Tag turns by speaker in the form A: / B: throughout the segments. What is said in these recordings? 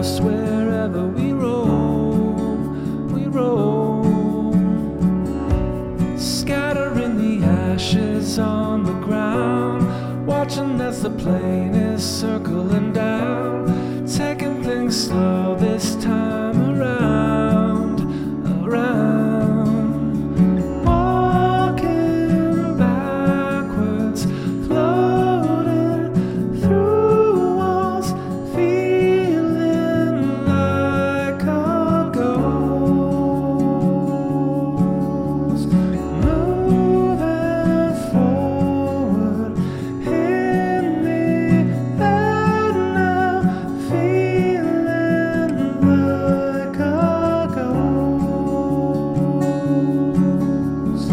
A: lost wherever we roam, we roam. Scattering the ashes on the ground, watching as the plane is circling down, taking things slow this time around, around. Walking backwards, floating through walls, feeling like a ghost. Moving forward in the air now, feeling like a ghost.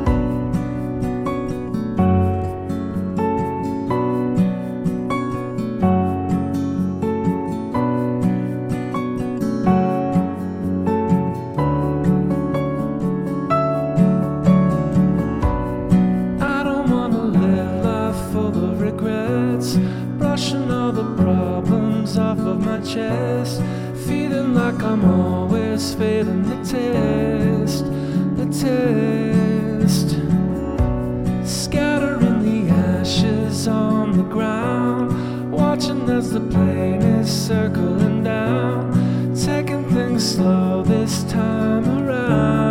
A: I don't wanna live life full of regrets, brushing all the problems off of my chest, feeling like I'm always failing the test, the test. Scattering the ashes on the ground, watching as the plane is circling down, taking things slow this time around.